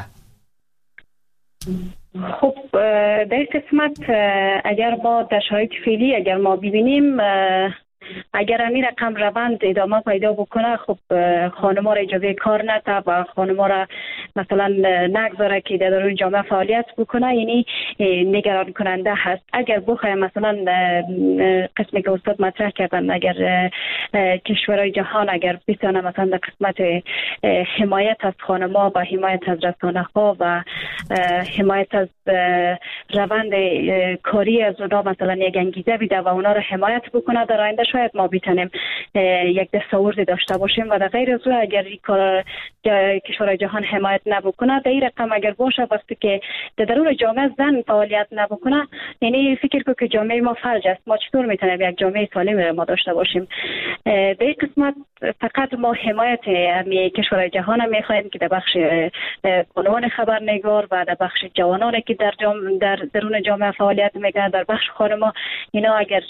خب در این قسمت اگر ما در شرایط فعلی اگر ما ببینیم، اگر این رقم روند ادامه پیدا بکنه، خب خانم‌ها را اجازه کار نده و خانم‌ها را مثلا نگذاره که در درون جامعه فعالیت بکنه، یعنی نگران کننده هست. اگر بخوایم مثلا قسمی که استاد مطرح کردن، اگر کشورهای جهان اگر بتونه مثلا در قسمت حمایت از خانم‌ها و حمایت از رسانه‌ها و حمایت از روند کاری از اونها مثلا یک انگیزه بیده و اونا را حمایت بکنه، در آینده شاید ما بتونیم یک دستاورد داشته باشیم. و در غیر از اون اگر این کار کشورهای جهان حمایت نبکنه، در این رقم اگر باشه، وقتی که در درون جامعه زن فعالیت نبکنه، یعنی فکر کنم که جامعه ما فلج است. ما چطور میتونیم یک جامعه سالم ما داشته باشیم؟ در این قسمت فقط ما حمایت می کشورهای جهان میخوایم که در بخش عنوان خبرنگار و در بخش جوانانی که در جام در درون جامعه فعالیت میکنن، در بخش خانم‌ها، اینا اگر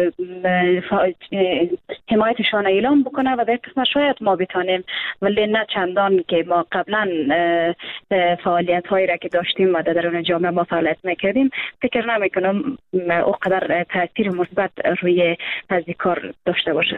حمایتشان اعلام بکنه و در قسمت شاید ما بتانیم، ولی نه چندان که ما قبلا فعالیت هایی را که داشتیم و در درون جامعه ما فعالیت میکردیم، فکر نمیکنم اونقدر تاثیر مثبت روی از کار داشته باشه.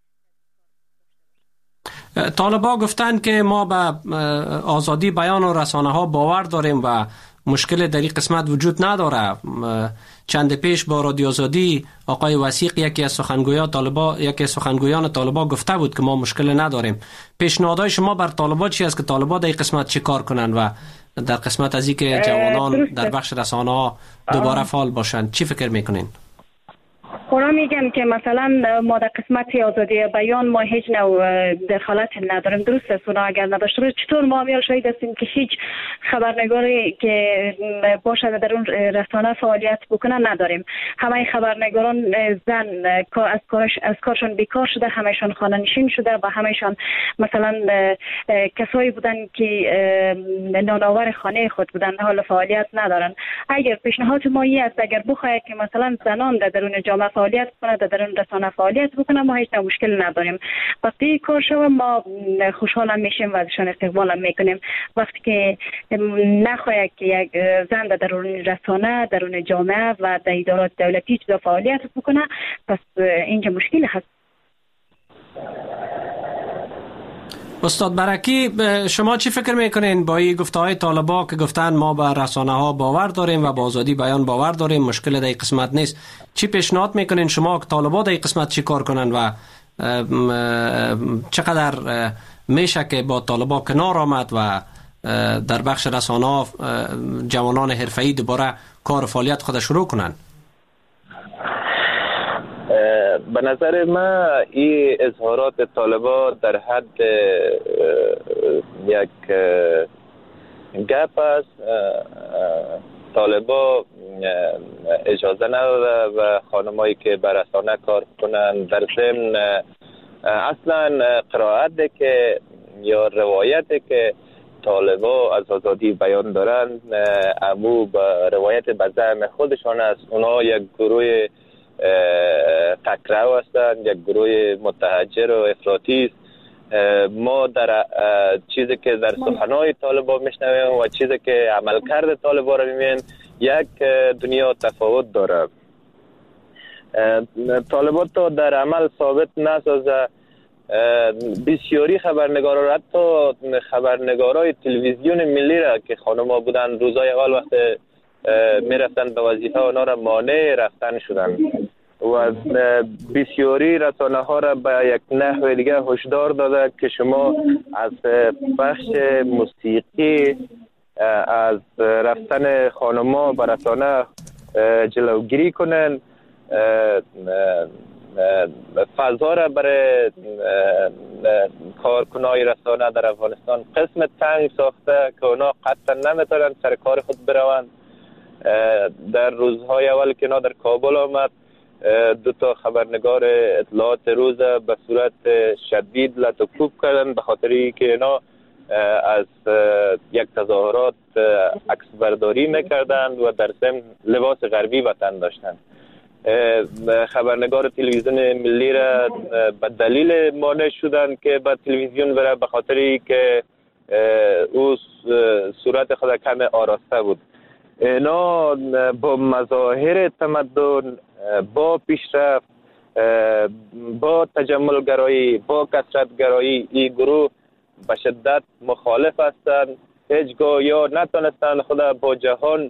طالبا گفتند که ما به آزادی بیان و رسانه ها باور داریم و مشکل در این قسمت وجود نداره. چند پیش با رادیو آزادی آقای وثیق، یکی از سخنگویان طالبا یکی از سخنگویان طالبا گفته بود که ما مشکل نداریم. پیشنهادهای شما بر طالبا چی است که طالبا در این قسمت چی کار کنن و در قسمت از اینکه جوانان در بخش رسانه ها دوباره فعال باشند چی فکر میکنین؟ خورا میگم که مثلا ما در قسمت آزادی بیان ما هیچ نوع دخالت نداریم. درست است، اونا اگر نداشته باشه چطور ما میال شاید هستیم که هیچ خبرنگاری که باشه در اون رسانه فعالیت بکنه نداریم. همه خبرنگاران زن از کارش از کارشون بیکار شده، همهشون خانه نشین شده و همهشون مثلا کسایی بودن که نانآور خانه خود بودن، حال فعالیت ندارن. اگر پیشنهاد ما این است اگر بخواهد که مثلا زنان در درون جامعه فعالیت کنه، در درون رسانه فعالیت بکنه، ما هیچ مشکل نداریم. وقتی کار شود ما خوشحال میشیم و ازشان استقبال میکنیم. وقتی که نخواهد که یک زن در درون رسانه، درون جامعه و در ادارات دولتی چیزا فعالیت بکنه، پس اینجا مشکل هست. استاد برکی، شما چی فکر میکنین با این گفته های طالبا که گفتن ما به رسانه ها باور داریم و با آزادی بیان باور داریم، مشکل در این قسمت نیست؟ چی پیشنهاد میکنین شما که طالبا در این قسمت چی کار کنن و چقدر میشه که با طالبا کنار آمد و در بخش رسانه ها جوانان حرفه‌ای دوباره کار و فعالیت خود شروع کنن؟ به نظر من این اظهارات طالبا در حد یک گپ است. طالبا اجازه نداده و خانمایی که بر رسانه کار کنن در ضمن اصلا قرائت که یا روایت که طالبا از آزادی بیان دارند امو با روایت به زعم خودشان است. اونا یک گروه تکرار هستند، یک گروه متحجر و افراطی است. ما در چیزی که در سخنهای طالبا میشنویم و چیزی که عملکرد طالبا را میبینیم یک دنیا تفاوت داره. طالبا تا در عمل ثابت نسازه. بسیاری خبرنگارا، حتی خبرنگارای تلویزیون ملی را که خانم‌ها بودن، روزای اول وقت میرفتن به وظیفه اونا را مانع رفتن شدن و بسیاری رسانه ها را به یک نحو دیگه هشدار داده که شما از بخش موسیقی، از رفتن خانم‌ها به رسانه جلوگیری کنن، فضا را برای کارکنای رسانه در افغانستان قسم تنگ ساخته که اونا قطعا نمیتونن سر کار خود بروند. در روزهای اول که اینا در کابل آمد، دو تا خبرنگار اطلاعات روز به صورت شدید لط و کوب کردن به خاطری که اینا از یک تظاهرات عکس برداری میکردند و در ضمن لباس غربی وطن داشتند. خبرنگار تلویزیون ملی را به دلیل مانع شدن که به تلویزیون بره، به خاطری که او صورت خود کم آراسته بود. اینا با مظاهر تمدن، با پیشرفت، با تجمل گرایی، با کثرت گرایی این گروه به شدت مخالف هستند. هیچگاه یا نتونستند خود با جهان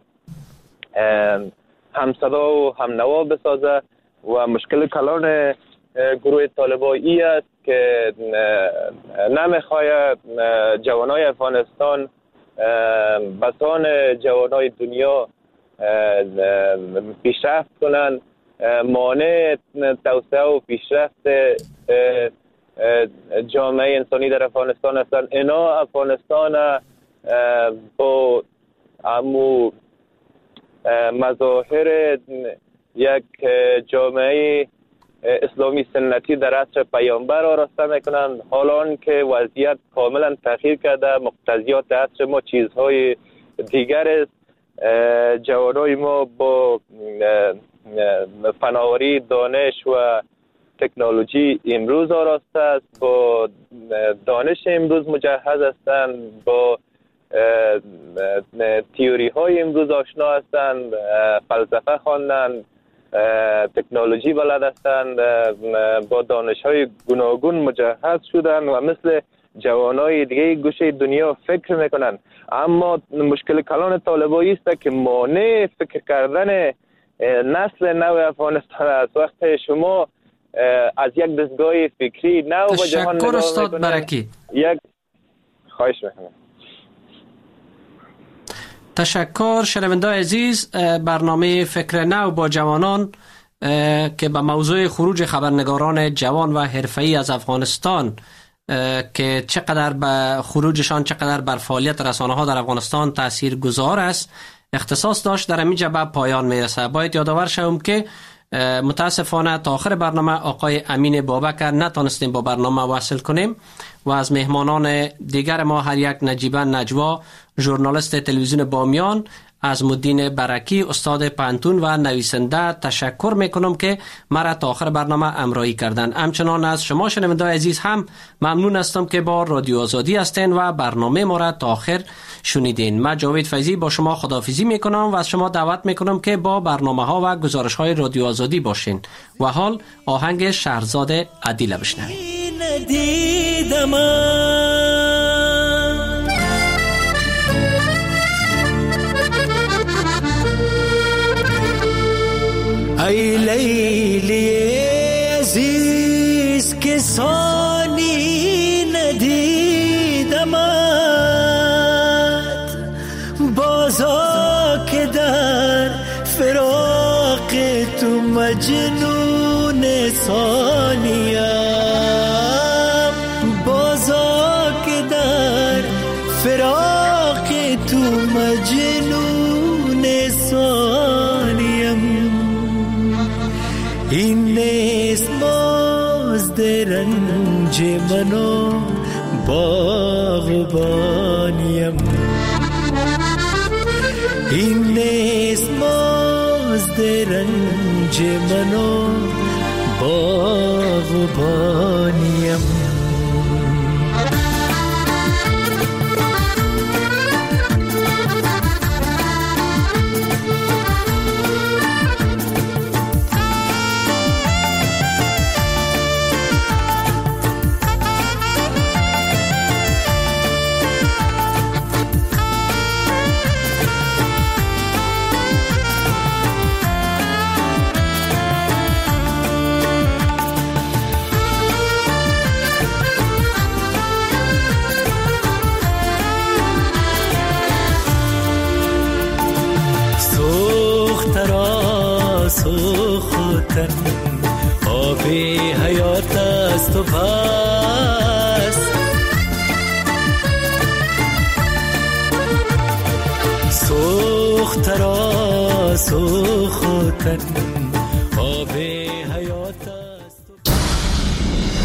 همصدا و همنوا بسازه و مشکل کلان گروه طالبایی است که نمیخواه جوانای افغانستان بسان جوانای دنیا پیشرفت کنند. مانع توسعه و پیشرفت جامعه انسانی در افغانستان هستند. اینا افغانستان با امو مظاهر یک جامعه اسلامی سنتی در عصر پیامبر آراسته میکنند، حالان که وضعیت کاملا تغییر کرده. مقتضیات عصر ما چیزهای دیگر است. جوانای ما با فناوری، دانش و تکنولوژی امروز آراسته است، با دانش امروز مجهز هستند، با تیوری های امروز آشنا هستند، فلسفه خواندند، تکنولوژی بلد هستند، با دانش های گوناگون مجهز شدند و مثل جوانای دیگه گوشه دنیا فکر میکنند. اما مشکل کلان طالبایی است که مانع فکر کردن نسل نو افغانستان است. وقت شما از یک دستگاه فکری نو به جهان نگاه استاد برکی. یک خواهش میکنم. تشکر شنونده عزیز. برنامه فکر نو با جوانان که به موضوع خروج خبرنگاران جوان و حرفه‌ای از افغانستان که چقدر به خروجشان چقدر بر فعالیت رسانه‌ها در افغانستان تأثیر گذار است اختصاص داشت، در اینجا به پایان میرسه. باید یادآور شوم که متاسفانه تا آخر برنامه آقای امین بابکر نتونستیم با برنامه وصل کنیم و از مهمانان دیگر ما هر یک نجیبه نجوا، ژورنالیست تلویزیون بامیان، عظم‌الدین برکی استاد پانتون و نویسنده تشکر میکنم که مرا تا آخر برنامه همراهی کردن. همچنان از شما شنوندگان عزیز هم ممنون هستم که با رادیو آزادی هستین و برنامه ما را تا آخر شنیدین. من جاوید فیضی با شما خداحافظی میکنم و از شما دعوت میکنم که با برنامه ها و گزارش های رادیو آزادی باشین. و حال آهنگ شهرزاد عدیل بشنوید. ای لیلی عزیز که سانی ندیدمت، بازا که در فراق تو مجنون ثانیم، بازا که در فراق تو مجنون ثانیم. این نیست مزد رنج من و باغبانیم، این نیست مزد رنج من و باغبانیم. سوختن آب حیات است و بس، سوخت را سوختن